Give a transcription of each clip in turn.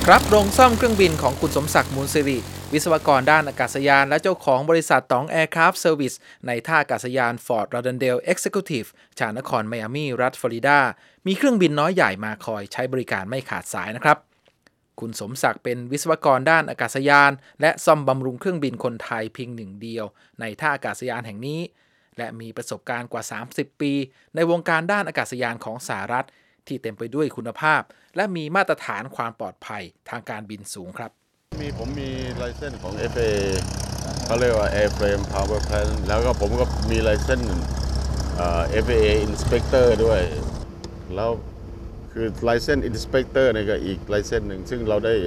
ครับโรงซ่อมเครื่องบินของคุณสมศักดิ์มูลสิริวิศวกรด้านอากาศยานและเจ้าของบริษัทต๋องแอร์คราฟต์เซอร์วิสในท่าอากาศยานฟอร์ด ลอเดนเดล เอ็กซิคิวทีฟชานครไมอามีรัฐฟลอริดามีเครื่องบินน้อยใหญ่มาคอยใช้บริการไม่ขาดสายนะครับคุณสมศักดิ์เป็นวิศวกรด้านอากาศยานและซ่อมบำรุงเครื่องบินคนไทยเพียงหนึ่งเดียวในท่าอากาศยานแห่งนี้และมีประสบการณ์กว่า30ปีในวงการด้านอากาศยานของสหรัฐที่เต็มไปด้วยคุณภาพและมีมาตรฐานความปลอดภัยทางการบินสูงครับผมมีไลเซนส์ของ FAA เขาเรียกว่า Airframe Power Plant แล้วก็ผมก็มีไลเซนส์FAA Inspector ด้วยแล้วคือไลเซนส์ Inspector เนี่ยก็อีกไลเซนส์หนึ่งซึ่งเราได้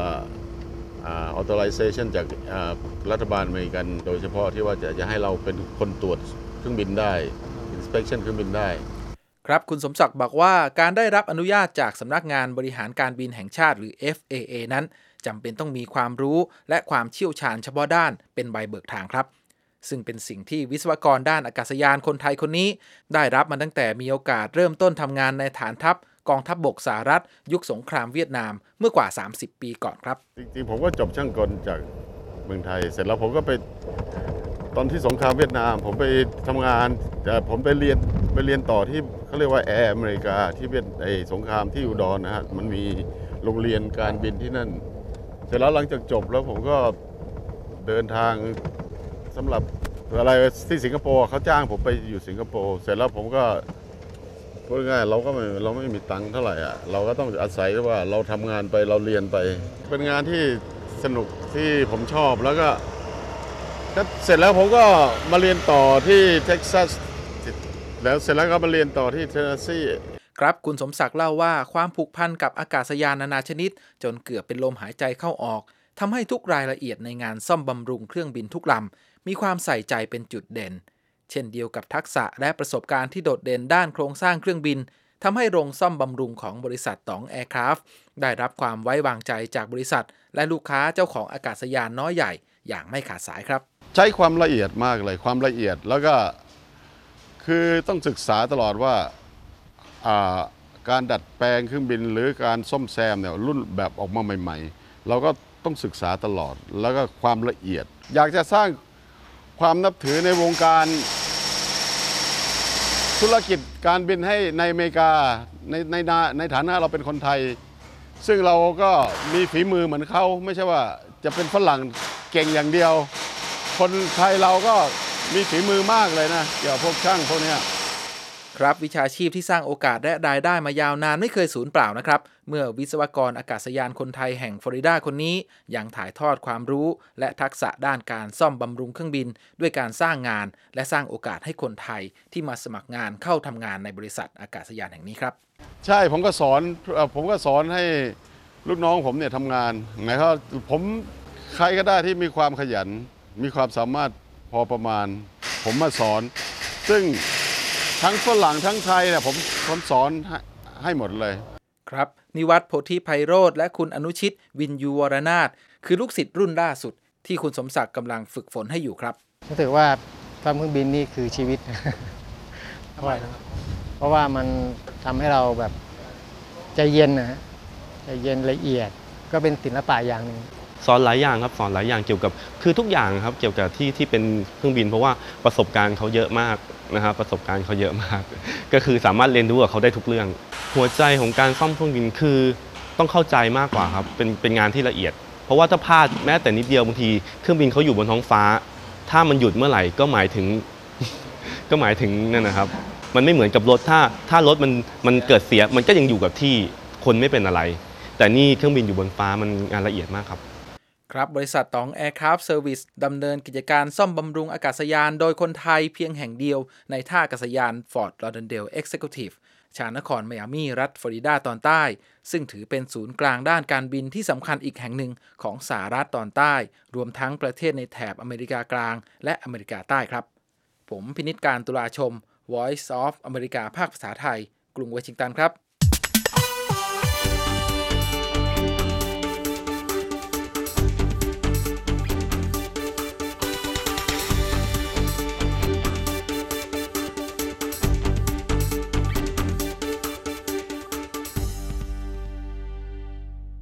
authorization จากรัฐบาลอเมริกันโดยเฉพาะที่ว่าจะให้เราเป็นคนตรวจเครื่องบินได้ inspection เครื่องบินได้ครับคุณสมศักดิ์บอกว่าการได้รับอนุญาตจากสำนักงานบริหารการบินแห่งชาติหรือ FAA นั้นจำเป็นต้องมีความรู้และความเชี่ยวชาญเฉพาะด้านเป็นใบเบิกทางครับซึ่งเป็นสิ่งที่วิศวกรด้านอากาศยานคนไทยคนนี้ได้รับมาตั้งแต่มีโอกาสเริ่มต้นทำงานในฐานทัพกองทัพบกสหรัฐยุคสงครามเวียดนามเมื่อกว่า30ปีก่อนครับจริงๆผมก็จบช่างกลจากเมืองไทยเสร็จแล้วผมก็ไปตอนที่สงครามเวียดนามผมไปทำงานแต่ผมไปเรียนต่อที่เขาเรียกว่าแอร์อเมริกาที่สงครามที่อุดรนะฮะมันมีโรงเรียนการบินที่นั่นเสร็จแล้วหลังจากจบแล้วผมก็เดินทางสำหรับอะไรที่สิงคโปร์เขาจ้างผมไปอยู่สิงคโปร์เสร็จแล้วผมก็พูดง่ายเราไม่มีตังค์เท่าไหร่อ่ะเราก็ต้องอาศัยว่าเราทำงานไปเราเรียนไปเป็นงานที่สนุกที่ผมชอบแล้วก็เสร็จแล้วผมก็มาเรียนต่อที่เท็กซัสแล้วเสร็จแล้วก็มาเรียนต่อที่เทนเนสซีครับคุณสมศักดิ์เล่าว่าความผูกพันกับอากาศยานนานาชนิดจนเกือบเป็นลมหายใจเข้าออกทำให้ทุกรายละเอียดในงานซ่อมบำรุงเครื่องบินทุกลำมีความใส่ใจเป็นจุดเด่นเช่นเดียวกับทักษะและประสบการณ์ที่โดดเด่นด้านโครงสร้างเครื่องบินทำให้โรงซ่อมบำรุงของบริษัทต๋องแอร์คราฟต์ได้รับความไว้วางใจจากบริษัทและลูกค้าเจ้าของอากาศยานน้อยใหญ่อย่างไม่ขาดสายครับใช้ความละเอียดมากเลยความละเอียดแล้วก็คือต้องศึกษาตลอดว่าการดัดแปลงเครื่องบินหรือการซ่อมแซมเนี่ยรุ่นแบบออกมาใหม่ๆเราก็ต้องศึกษาตลอดแล้วก็ความละเอียดอยากจะสร้างความนับถือในวงการธุรกิจการบินให้ในอเมริกาในฐานะเราเป็นคนไทยซึ่งเราก็มีฝีมือเหมือนเขาไม่ใช่ว่าจะเป็นฝรั่งเก่งอย่างเดียวคนไทยเราก็มีฝีมือมากเลยนะเกี่ยวกับพวกช่างพวกนี้ครับวิชาชีพที่สร้างโอกาสและรายได้มายาวนานไม่เคยสูญเปล่านะครับเมื่อวิศวกรอากาศยานคนไทยแห่งฟลอริดาคนนี้ยังถ่ายทอดความรู้และทักษะด้านการซ่อมบำรุงเครื่องบินด้วยการสร้างงานและสร้างโอกาสให้คนไทยที่มาสมัครงานเข้าทำงานในบริษัทอากาศยานแห่งนี้ครับใช่ผมก็สอนให้ลูกน้องผมเนี่ยทำงานหมายความว่าผมใครก็ได้ที่มีความขยันมีความสามารถพอประมาณผมมาสอนซึ่งทั้งฝรั่งทั้งไทยเนี่ยผมสอนให้หมดเลยครับนิวัฒน์โพธิไพโรจน์และคุณอนุชิตวินยูวรนาถคือลูกศิษย์รุ่นล่าสุดที่คุณสมศักดิ์กำลังฝึกฝนให้อยู่ครับรู้สึกว่าซ่อมเครื่องบินนี่คือชีวิตเพราะว่ามันทำให้เราแบบใจเย็นนะใจเย็นละเอียดก็เป็นศิลปะอย่างหนึ่งสอนหลายอย่างครับสอนหลายอย่างเกี่ยวกับคือทุกอย่างครับเกี่ยวกับที่เป็นเครื่องบินเพราะว่าประสบการณ์เขาเยอะมากนะครับประสบการณ์เขาเยอะมากก็คือสามารถเรียนรู้กับเขาได้ทุกเรื่องหัวใจของการซ่อมเครื่องบินคือต้องเข้าใจมากกว่าครับเป็นงานที่ละเอียดเพราะว่าถ้าพลาดแม้แต่นิดเดียวบางทีเครื่องบินเขาอยู่บนท้องฟ้าถ้ามันหยุดเมื่อไหร่ก็หมายถึงนั่นนะครับมันไม่เหมือนกับรถถ้ารถมันเกิดเสียมันก็ยังอยู่กับที่คนไม่เป็นอะไรแต่นี่เครื่องบินอยู่บนฟ้ามันงานละเอียดมากครับครับบริษัทต๋องแอร์คราฟต์เซอร์วิสดำเนินกิจการซ่อมบำรุงอากาศยานโดยคนไทยเพียงแห่งเดียวในท่าอากาศยานฟอร์ด ลอเดนเดล เอ็กซิคิวทีฟชานครไมอามีรัฐฟลอริดาตอนใต้ซึ่งถือเป็นศูนย์กลางด้านการบินที่สำคัญอีกแห่งหนึ่งของสหรัฐตอนใต้รวมทั้งประเทศในแถบอเมริกากลางและอเมริกาใต้ครับผมพินิจการตุลาชม Voice of อเมริกาภาคภาษาไทยกรุงวอชิงตันครับ